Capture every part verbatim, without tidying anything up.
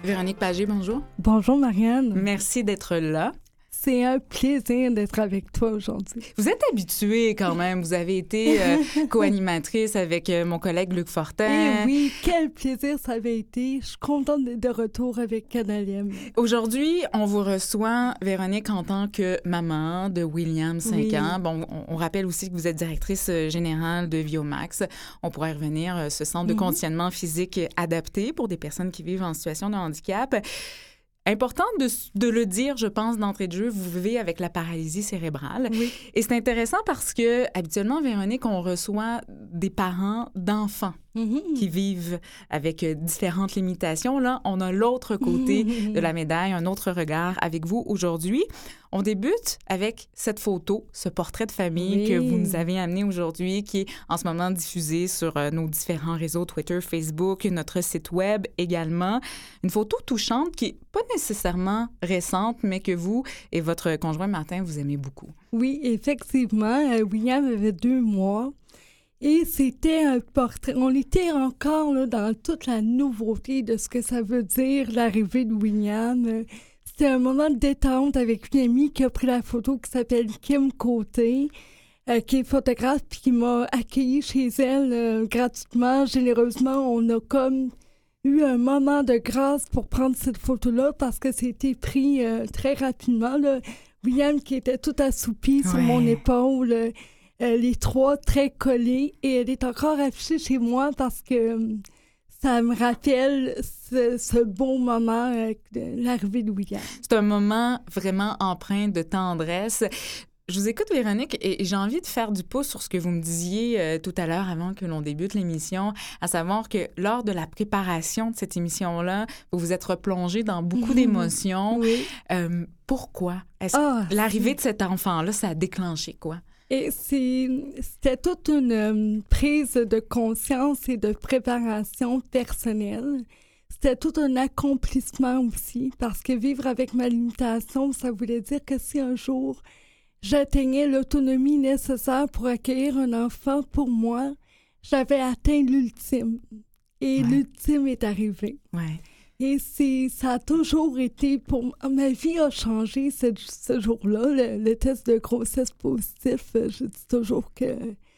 Véronique Pagé, bonjour. Bonjour, Marianne. Merci d'être là. C'est un plaisir d'être avec toi aujourd'hui. Vous êtes habituée quand même. Vous avez été euh, co-animatrice avec euh, mon collègue Luc Fortin. Eh oui, quel plaisir ça avait été. Je suis contente d'être de retour avec Canalem. Aujourd'hui, on vous reçoit, Véronique, en tant que maman de William, cinq oui. ans. Bon, on, on rappelle aussi que vous êtes directrice générale de Viomax. On pourrait revenir, euh, ce centre de mm-hmm. conditionnement physique adapté pour des personnes qui vivent en situation de handicap. Important de, de le dire, je pense, d'entrée de jeu, vous vivez avec la paralysie cérébrale. Oui. Et c'est intéressant parce que, habituellement, Véronique, on reçoit des parents d'enfants mm-hmm. qui vivent avec différentes limitations. Là, on a l'autre côté mm-hmm. de la médaille, un autre regard avec vous aujourd'hui. On débute avec cette photo, ce portrait de famille oui. que vous nous avez amené aujourd'hui, qui est en ce moment diffusé sur euh, nos différents réseaux Twitter, Facebook, notre site web également. Une photo touchante qui n'est pas nécessairement récente, mais que vous et votre conjoint Martin, vous aimez beaucoup. Oui, effectivement. Euh, William avait deux mois. Et c'était un portrait. On était encore là, dans toute la nouveauté de ce que ça veut dire, l'arrivée de William. C'était un moment de détente avec une amie qui a pris la photo qui s'appelle Kim Côté, euh, qui est photographe puis qui m'a accueillie chez elle euh, gratuitement, généreusement. On a comme eu un moment de grâce pour prendre cette photo-là parce que c'était pris euh, très rapidement. Là. William qui était tout assoupi ouais. sur mon épaule, euh, les trois très collés, et elle est encore affichée chez moi parce que euh, ça me rappelle ce, ce beau moment euh, de l'arrivée de William. C'est un moment vraiment empreint de tendresse. Je vous écoute, Véronique, et j'ai envie de faire du pouce sur ce que vous me disiez euh, tout à l'heure avant que l'on débute l'émission, à savoir que lors de la préparation de cette émission-là, vous vous êtes replongée dans beaucoup mmh. d'émotions. Oui. Euh, pourquoi? Est-ce oh, que l'arrivée c'est... de cet enfant-là, ça a déclenché quoi? Et c'est, c'était toute une euh, prise de conscience et de préparation personnelle. C'était tout un accomplissement aussi, parce que vivre avec ma limitation, ça voulait dire que si un jour j'atteignais l'autonomie nécessaire pour accueillir un enfant pour moi, j'avais atteint l'ultime. Et ouais. l'ultime est arrivé. Ouais. Et c'est, ça a toujours été, pour ma vie a changé ce, ce jour-là. Le, le test de grossesse positif, je dis toujours que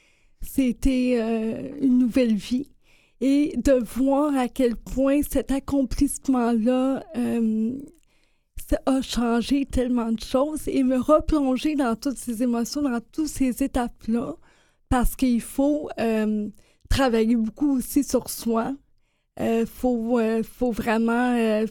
c'était euh, une nouvelle vie. Et de voir à quel point cet accomplissement-là euh, ça a changé tellement de choses et me replonger dans toutes ces émotions, dans toutes ces étapes-là, parce qu'il faut euh, travailler beaucoup aussi sur soi. Il euh, faut, euh, faut vraiment... Euh,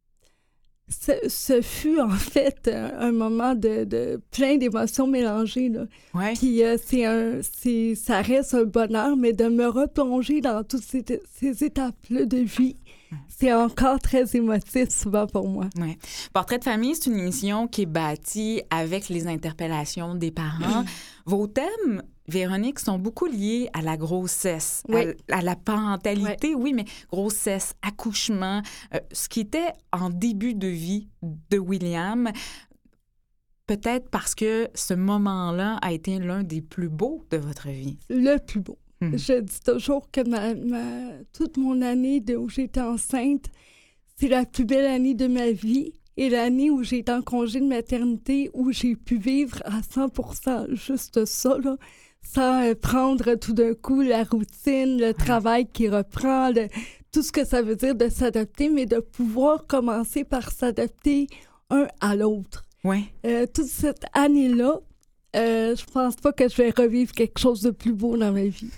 ce, ce fut, en fait, un, un moment de, de plein d'émotions mélangées. Là. Ouais. Puis, euh, c'est un, c'est, ça reste un bonheur, mais de me replonger dans toutes ces, ces étapes-là de vie, c'est encore très émotif souvent pour moi. Oui. Portrait de famille, c'est une émission qui est bâtie avec les interpellations des parents. Vos thèmes, Véronique, sont beaucoup liés à la grossesse, oui. à, à la parentalité, oui. oui, mais grossesse, accouchement, euh, ce qui était en début de vie de William. Peut-être parce que ce moment-là a été l'un des plus beaux de votre vie. Le plus beau. Mmh. Je dis toujours que ma, ma, toute mon année de, où j'étais enceinte, c'est la plus belle année de ma vie. Et l'année où j'ai été en congé de maternité, où j'ai pu vivre à cent pour cent juste ça, là, sans euh, prendre tout d'un coup la routine, le travail qui reprend, le, tout ce que ça veut dire de s'adapter, mais de pouvoir commencer par s'adapter un à l'autre. Ouais. Euh, toute cette année-là, Euh, je pense pas que je vais revivre quelque chose de plus beau dans ma vie.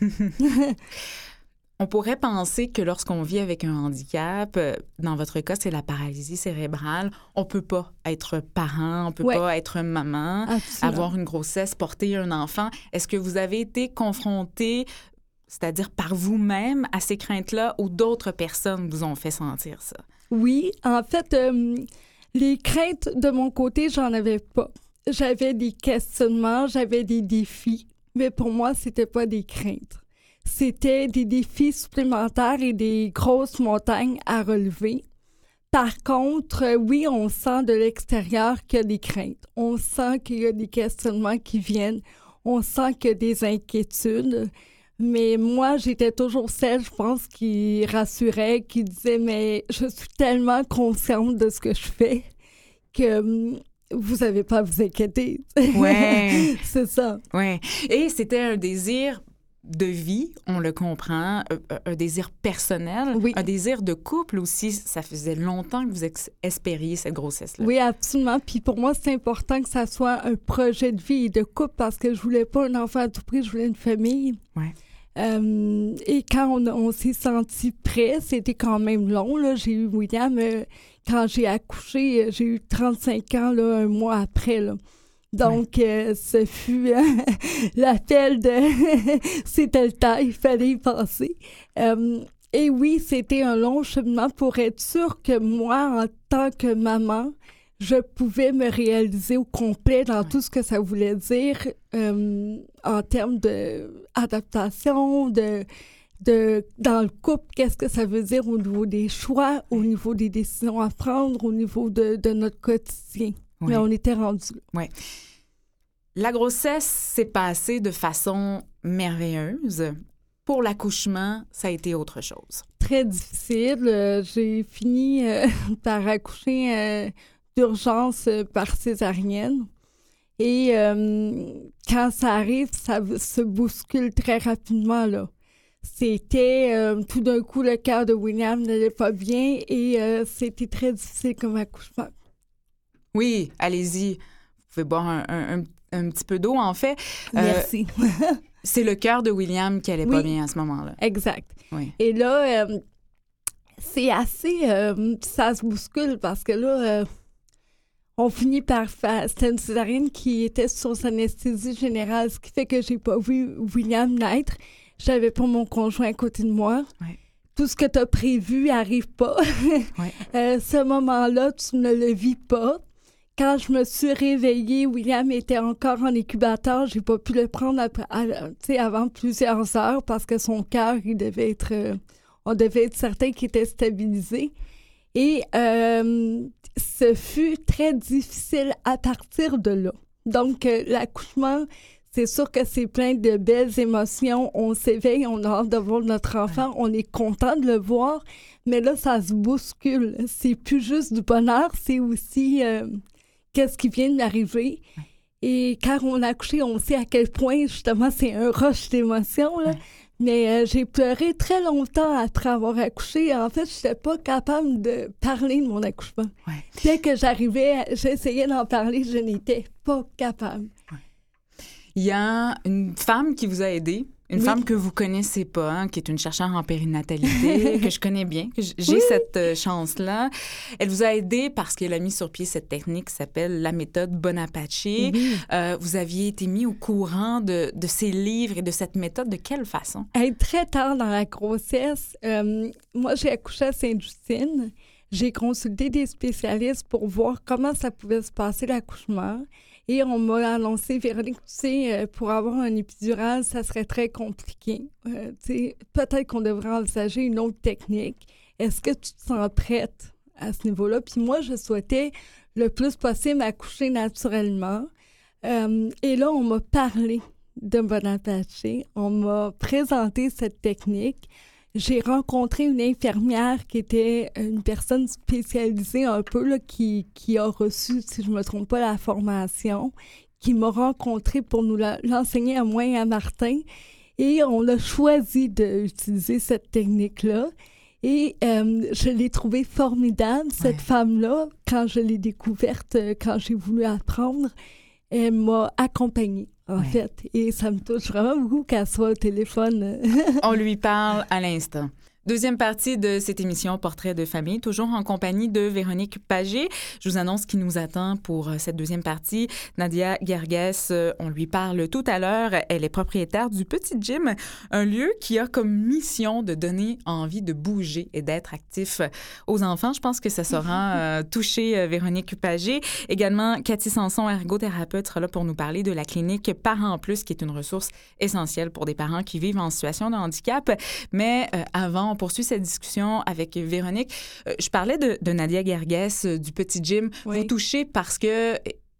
On pourrait penser que lorsqu'on vit avec un handicap, dans votre cas, c'est la paralysie cérébrale, on peut pas être parent, on peut ouais. pas être maman, Absolument. avoir une grossesse, porter un enfant. Est-ce que vous avez été confronté, c'est-à-dire par vous-même, à ces craintes-là ou d'autres personnes vous ont fait sentir ça? Oui, en fait, euh, les craintes de mon côté, j'en avais pas. J'avais des questionnements, j'avais des défis, mais pour moi, c'était pas des craintes. C'était des défis supplémentaires et des grosses montagnes à relever. Par contre, oui, on sent de l'extérieur qu'il y a des craintes. On sent qu'il y a des questionnements qui viennent. On sent qu'il y a des inquiétudes. Mais moi, j'étais toujours celle, je pense, qui rassurait, qui disait, mais je suis tellement consciente de ce que je fais que hum, vous n'avez pas à vous inquiéter. Ouais. C'est ça. Ouais. Et c'était un désir de vie, on le comprend, un, un désir personnel, oui. un désir de couple aussi. Ça faisait longtemps que vous ex- espériez cette grossesse-là. Oui, absolument. Puis pour moi, c'est important que ça soit un projet de vie et de couple parce que je voulais pas un enfant à tout prix, je voulais une famille. Ouais. Euh, et quand on, on s'est senti prêt, c'était quand même long. Là. J'ai eu William, euh, quand j'ai accouché, j'ai eu trente-cinq ans, là, un mois après. Là. Donc, ouais. euh, ce fut euh, l'appel de « c'était le temps, il fallait y passer euh, ». Et oui, c'était un long cheminement pour être sûr que moi, en tant que maman, je pouvais me réaliser au complet dans ouais. tout ce que ça voulait dire euh, en termes d'adaptation, de, de, dans le couple, qu'est-ce que ça veut dire au niveau des choix, au niveau des décisions à prendre, au niveau de, de notre quotidien. Oui. Mais on était rendus là. Oui. La grossesse s'est passée de façon merveilleuse. Pour l'accouchement, ça a été autre chose. Très difficile. Euh, j'ai fini euh, par accoucher euh, d'urgence euh, par césarienne. Et euh, quand ça arrive, ça se bouscule très rapidement, là. C'était, euh, tout d'un coup, le cœur de William n'allait pas bien et euh, c'était très difficile comme accouchement. Oui, allez-y. Vous pouvez boire un, un, un, un petit peu d'eau, en fait. Merci. Euh, c'est le cœur de William qui allait oui, pas bien à ce moment-là. Exact. Oui. Et là, euh, c'est assez... Euh, ça se bouscule parce que là, euh, on finit par faire... C'était une césarienne qui était sous anesthésie générale, ce qui fait que j'ai pas vu William naître. J'avais pas mon conjoint à côté de moi. Oui. Tout ce que tu as prévu n'arrive pas. Oui. euh, ce moment-là, tu ne le vis pas. Quand je me suis réveillée, William était encore en incubateur. J'ai pas pu le prendre après, à, avant plusieurs heures parce que son cœur, il devait être... Euh, on devait être certain qu'il était stabilisé. Et euh, ce fut très difficile à partir de là. Donc, euh, l'accouchement, c'est sûr que c'est plein de belles émotions. On s'éveille, on a hâte de voir notre enfant, on est content de le voir. Mais là, ça se bouscule. C'est plus juste du bonheur, c'est aussi... Euh, qu'est-ce qui vient d'arriver. Ouais. Et quand on a accouché, on sait à quel point, justement, c'est un rush d'émotions, là. Ouais. Mais euh, j'ai pleuré très longtemps après avoir accouché. En fait, je n'étais pas capable de parler de mon accouchement. Ouais. Dès que j'arrivais, j'essayais d'en parler, je n'étais pas capable. Ouais. Il y a une femme qui vous a aidé. Une oui. femme que vous connaissez pas, hein, qui est une chercheure en périnatalité, que je connais bien, que j'ai oui. cette euh, chance-là. Elle vous a aidé parce qu'elle a mis sur pied cette technique qui s'appelle la méthode Bonaparte. Oui. Euh, vous aviez été mis au courant de, de ces livres et de cette méthode. De quelle façon? Hey, très tard dans la grossesse, euh, moi, j'ai accouché à Sainte-Justine. J'ai consulté des spécialistes pour voir comment ça pouvait se passer l'accouchement. Et on m'a annoncé, Véronique, tu sais, pour avoir un épidural, ça serait très compliqué. Euh, tu sais, peut-être qu'on devrait envisager une autre technique. Est-ce que tu te sens prête à ce niveau-là? Puis moi, je souhaitais le plus possible accoucher naturellement. Euh, et là, on m'a parlé de Bonaparte. On m'a présenté cette technique. J'ai rencontré une infirmière qui était une personne spécialisée un peu, là, qui, qui a reçu, si je ne me trompe pas, la formation, qui m'a rencontrée pour nous la, l'enseigner à moi et à Martin. Et on a choisi d'utiliser cette technique-là. Et euh, je l'ai trouvée formidable, cette ouais. femme-là, quand je l'ai découverte, quand j'ai voulu apprendre. Elle m'a accompagnée, en ouais. fait. Et ça me touche vraiment beaucoup qu'elle soit au téléphone. On lui parle à l'instant. Deuxième partie de cette émission Portrait de famille, toujours en compagnie de Véronique Pagé. Je vous annonce qui nous attend pour cette deuxième partie. Nadia Guerguès, on lui parle tout à l'heure. Elle est propriétaire du Petit Gym, un lieu qui a comme mission de donner envie de bouger et d'être actif aux enfants. Je pense que ça saura euh, toucher euh, Véronique Pagé. Également, Cathy Sanson, ergothérapeute, sera là pour nous parler de la clinique Parents Plus, qui est une ressource essentielle pour des parents qui vivent en situation de handicap. Mais euh, avant, on poursuit cette discussion avec Véronique. Euh, je parlais de, de Nadia Guerguès, euh, du Petit Gym. Oui. Vous touchez parce que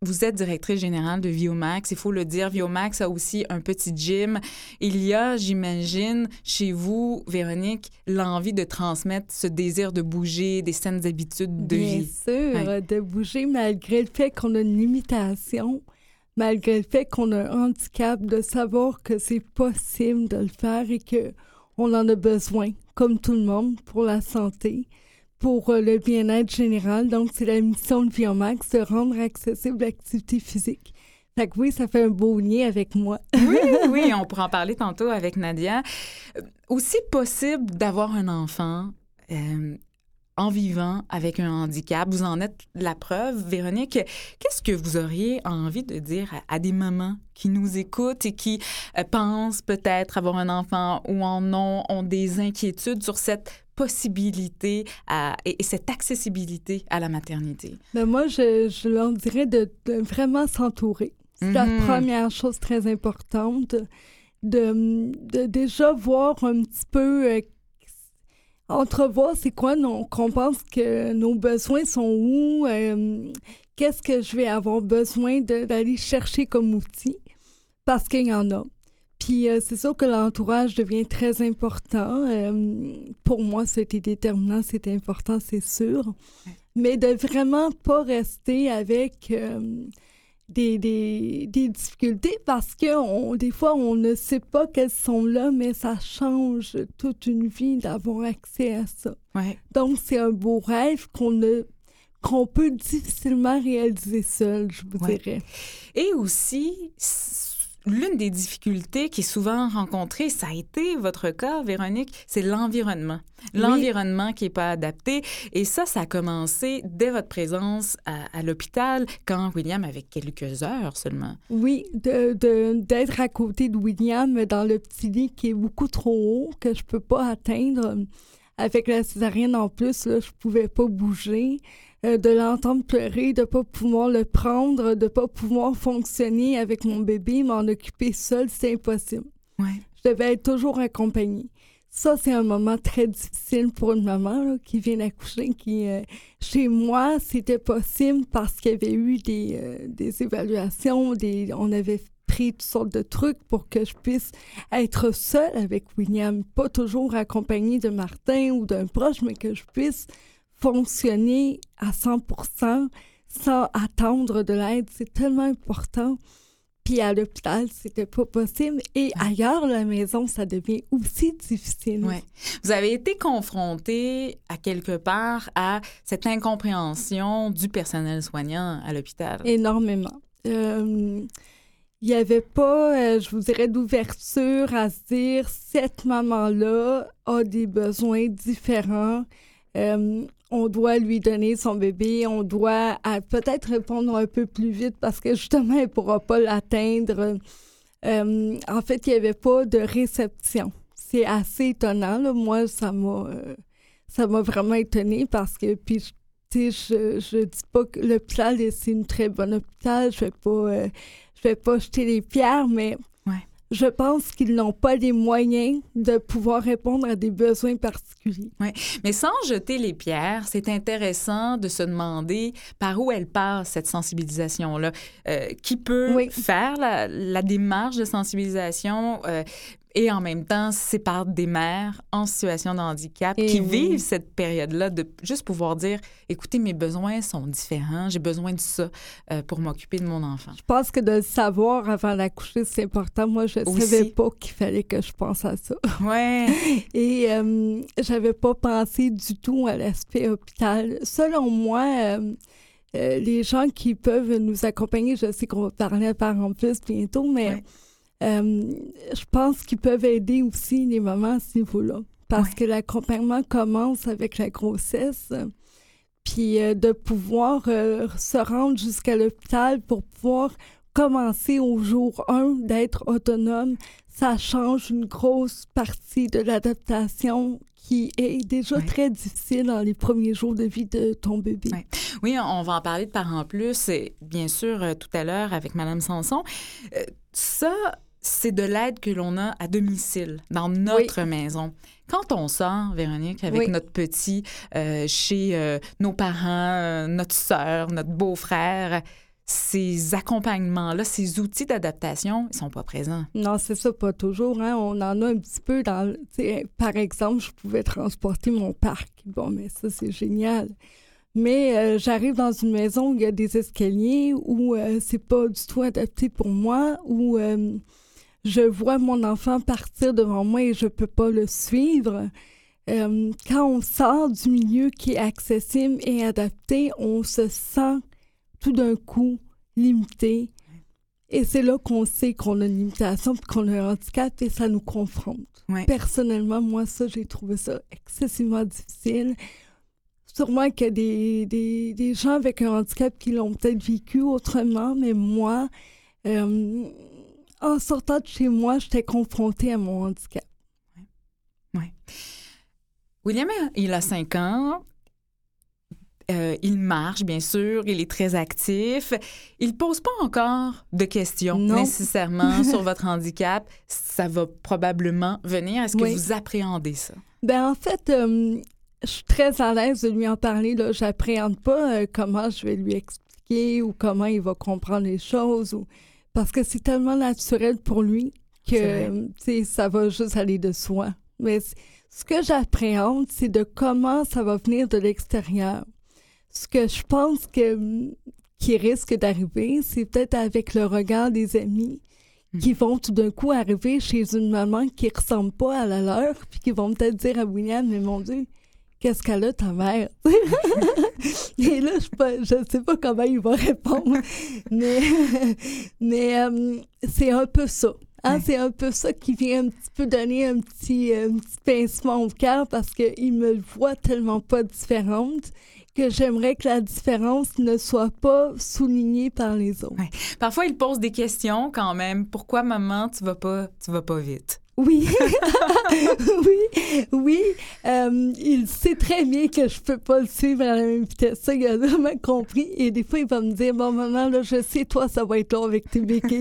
vous êtes directrice générale de Viomax. Il faut le dire, Viomax a aussi un petit gym. Il y a, j'imagine, chez vous, Véronique, l'envie de transmettre ce désir de bouger, des saines habitudes de Bien vie. sûr, Ouais. de bouger malgré le fait qu'on a une limitation, malgré le fait qu'on a un handicap, de savoir que c'est possible de le faire et qu'on en a besoin, comme tout le monde, pour la santé, pour euh, le bien-être général. Donc, c'est la mission de Viomax de rendre accessible l'activité physique. Fait que oui, ça fait un beau lien avec moi. Oui, oui, on pourra en parler tantôt avec Nadia. Euh, Aussi possible d'avoir un enfant euh, en vivant avec un handicap. Vous en êtes la preuve. Véronique, qu'est-ce que vous auriez envie de dire à, à des mamans qui nous écoutent et qui euh, pensent peut-être avoir un enfant ou en ont, ont des inquiétudes sur cette possibilité à, et, et cette accessibilité à la maternité? Ben moi, je, je leur dirais de, de vraiment s'entourer. C'est la Mhm. première chose très importante, de, de déjà voir un petit peu, euh, entrevoir c'est quoi nos- qu'on pense que nos besoins sont où, euh, qu'est-ce que je vais avoir besoin de- d'aller chercher comme outil, parce qu'il y en a. Puis euh, c'est sûr que l'entourage devient très important. Euh, pour moi, c'était déterminant, c'était important, c'est sûr. Mais de vraiment pas rester avec euh, des, des, des difficultés parce que on, des fois, on ne sait pas qu'elles sont là, mais ça change toute une vie d'avoir accès à ça. Ouais. Donc, c'est un beau rêve qu'on ne qu'on peut difficilement réaliser seul, je vous Ouais. dirais. Et aussi, l'une des difficultés qui est souvent rencontrée, ça a été votre cas, Véronique, c'est l'environnement. Oui. L'environnement qui n'est pas adapté. Et ça, ça a commencé dès votre présence à, à l'hôpital, quand William avait quelques heures seulement. Oui, de, de, d'être à côté de William dans le petit lit qui est beaucoup trop haut, que je peux pas atteindre. Avec la césarienne en plus, là, je pouvais pas bouger. Euh, de l'entendre pleurer, de pas pouvoir le prendre, de pas pouvoir fonctionner avec mon bébé, m'en occuper seule, c'est impossible. Ouais. Je devais être toujours accompagnée. Ça, c'est un moment très difficile pour une maman là, qui vient d'accoucher, qui, euh, chez moi, c'était possible parce qu'il y avait eu des, euh, des évaluations, des, on avait pris toutes sortes de trucs pour que je puisse être seule avec William, pas toujours accompagnée de Martin ou d'un proche, mais que je puisse fonctionner à cent pour cent sans attendre de l'aide. C'est tellement important. Puis à l'hôpital, c'était pas possible. Et ailleurs, la maison, ça devient aussi difficile. Ouais. Vous avez été confronté à quelque part à cette incompréhension du personnel soignant à l'hôpital. Énormément. Euh, il n'y avait pas, euh, je vous dirais, d'ouverture à se dire cette maman-là a des besoins différents. Euh, on doit lui donner son bébé, on doit à, peut-être répondre un peu plus vite parce que justement, elle ne pourra pas l'atteindre. Euh, en fait, il n'y avait pas de réception. C'est assez étonnant, là. Moi, ça m'a, euh, ça m'a vraiment étonnée parce que, puis, tu sais, je ne dis pas que l'hôpital, c'est une très bonne hôpital, je ne vais pas, euh, je vais pas jeter les pierres, mais Ouais. je pense qu'ils n'ont pas les moyens de pouvoir répondre à des besoins particuliers. Oui, mais sans jeter les pierres, c'est intéressant de se demander par où elle passe, cette sensibilisation-là. Euh, qui peut Oui. faire la, la démarche de sensibilisation euh, et en même temps, c'est par des mères en situation de handicap Et qui oui. vivent cette période-là de juste pouvoir dire, écoutez, mes besoins sont différents, j'ai besoin de ça euh, pour m'occuper de mon enfant. Je pense que de le savoir avant d'accoucher, c'est important. Moi, je ne Aussi. savais pas qu'il fallait que je pense à ça. Ouais. Et euh, j'avais pas pensé du tout à l'aspect hôpital. Selon moi, euh, euh, les gens qui peuvent nous accompagner, je sais qu'on va parler à Parents Plus bientôt, mais Ouais. euh, je pense qu'ils peuvent aider aussi les mamans à ce niveau-là. Parce Ouais. que l'accompagnement commence avec la grossesse. Puis euh, de pouvoir euh, se rendre jusqu'à l'hôpital pour pouvoir commencer au jour un d'être autonome, ça change une grosse partie de l'adaptation qui est déjà Ouais. très difficile dans les premiers jours de vie de ton bébé. Ouais. Oui, on va en parler de Parents Plus, et bien sûr, euh, tout à l'heure avec Mme Sanson. Euh, ça, c'est de l'aide que l'on a à domicile, dans notre Oui. maison. Quand on sort, Véronique, avec Oui. notre petit, euh, chez euh, nos parents, euh, notre sœur, notre beau-frère, ces accompagnements-là, ces outils d'adaptation, ils sont pas présents. Non, c'est ça, pas toujours. Hein. On en a un petit peu dans... Par exemple, je pouvais transporter mon parc. Bon, mais ça, c'est génial. Mais euh, j'arrive dans une maison où il y a des escaliers, où euh, c'est pas du tout adapté pour moi, où euh, je vois mon enfant partir devant moi et je peux pas le suivre. Euh, quand on sort du milieu qui est accessible et adapté, on se sent tout d'un coup limité. Et c'est là qu'on sait qu'on a une limitation puis qu'on a un handicap et ça nous confronte. Ouais. Personnellement, moi, ça, j'ai trouvé ça excessivement difficile. Sûrement qu'il y a des, des, des gens avec un handicap qui l'ont peut-être vécu autrement, mais moi, euh, en sortant de chez moi, j'étais confrontée à mon handicap. Oui. Ouais. William, il a cinq ans. Euh, il marche, bien sûr, il est très actif. Il ne pose pas encore de questions non. nécessairement sur votre handicap. Ça va probablement venir. Est-ce que oui. vous appréhendez ça? Ben en fait, euh, je suis très à l'aise de lui en parler. Là. J'appréhende pas euh, comment je vais lui expliquer ou comment il va comprendre les choses. Ou... Parce que c'est tellement naturel pour lui que euh, ça va juste aller de soi. Mais ce que j'appréhende, c'est de comment ça va venir de l'extérieur. Ce que je pense que, qui risque d'arriver, c'est peut-être avec le regard des amis mmh. qui vont tout d'un coup arriver chez une maman qui ne ressemble pas à la leur, puis qui vont peut-être dire à William, mais mon Dieu, qu'est-ce qu'elle a ta mère? Et là, je ne sais pas comment il va répondre, mais, mais euh, c'est un peu ça. Hein? Ouais. C'est un peu ça qui vient un petit peu donner un petit, un petit pincement au cœur parce qu'il me voit tellement pas différente que j'aimerais que la différence ne soit pas soulignée par les autres. Ouais. Parfois, il pose des questions quand même. Pourquoi, maman, tu vas pas, tu vas pas vite? Oui, oui, oui. Euh, il sait très bien que je peux pas le suivre à la même vitesse. Ça, il a vraiment compris. Et des fois, il va me dire, bon, maman, là, je sais, toi, ça va être long avec tes béquilles.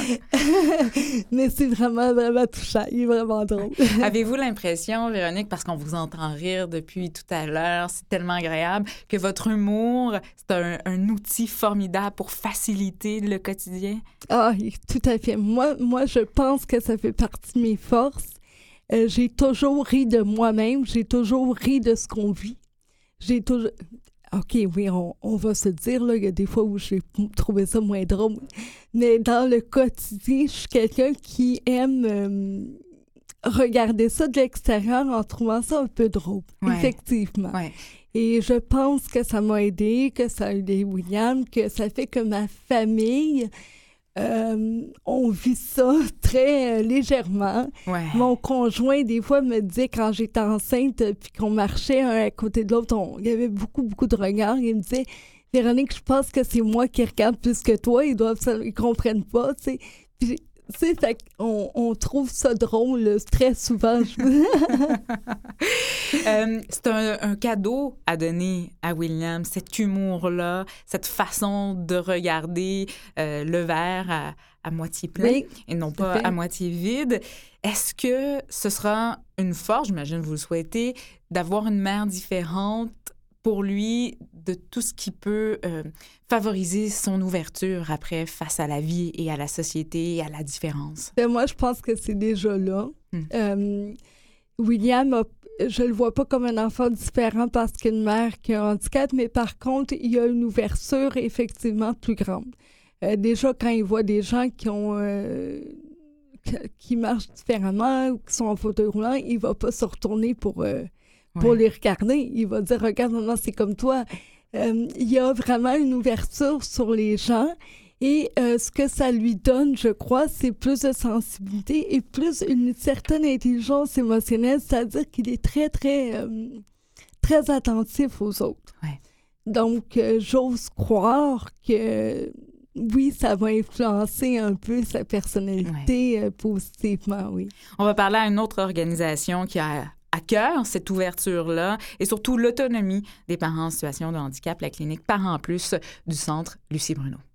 Mais c'est vraiment, vraiment touchant. Il est vraiment drôle. Avez-vous l'impression, Véronique, parce qu'on vous entend rire depuis tout à l'heure, c'est tellement agréable, que votre humour, c'est un, un outil formidable pour faciliter le quotidien? Ah, tout à fait. Moi, moi, je pense que ça fait partie de mes forces. Euh, j'ai toujours ri de moi-même. J'ai toujours ri de ce qu'on vit. J'ai toujours... OK, oui, on, on va se dire, là, il y a des fois où j'ai trouvé ça moins drôle. Mais dans le quotidien, je suis quelqu'un qui aime euh, regarder ça de l'extérieur en trouvant ça un peu drôle. Ouais. Effectivement. Ouais. Et je pense que ça m'a aidé, que ça a aidé William, que ça fait que ma famille... Euh, on vit ça très euh, légèrement. Ouais. Mon conjoint, des fois, me disait quand j'étais enceinte euh, puis qu'on marchait un à côté de l'autre, on... il y avait beaucoup, beaucoup de regards. Il me disait, Véronique, je pense que c'est moi qui regarde plus que toi. Ils doivent, ils comprennent pas, tu sais. Puis, tu sais, fait qu'on on trouve ça drôle très souvent. euh, c'est un, un cadeau à donner à William, cet humour-là, cette façon de regarder euh, le verre à, à moitié plein oui, et non pas fait. à moitié vide. Est-ce que ce sera une force, j'imagine que vous le souhaitez, d'avoir une mère différente pour lui, de tout ce qui peut euh, favoriser son ouverture après face à la vie et à la société et à la différence? Ben moi, je pense que c'est déjà là. Hmm. Euh, William, a, je le vois pas comme un enfant différent parce qu'une mère qui a un handicap, mais par contre, il y a une ouverture effectivement plus grande. Euh, déjà, quand il voit des gens qui ont... Euh, qui marchent différemment ou qui sont en fauteuil roulant, il va pas se retourner pour... Euh, pour ouais. les regarder. Il va dire, regarde, maman, c'est comme toi. Euh, il y a vraiment une ouverture sur les gens et euh, ce que ça lui donne, je crois, c'est plus de sensibilité et plus une certaine intelligence émotionnelle, c'est-à-dire qu'il est très, très, euh, très attentif aux autres. Ouais. Donc, euh, j'ose croire que... Oui, ça va influencer un peu sa personnalité ouais. euh, positivement, oui. On va parler à une autre organisation qui a à cœur cette ouverture-là et surtout l'autonomie des parents en situation de handicap, la clinique Parents Plus du Centre Lucie Bruno.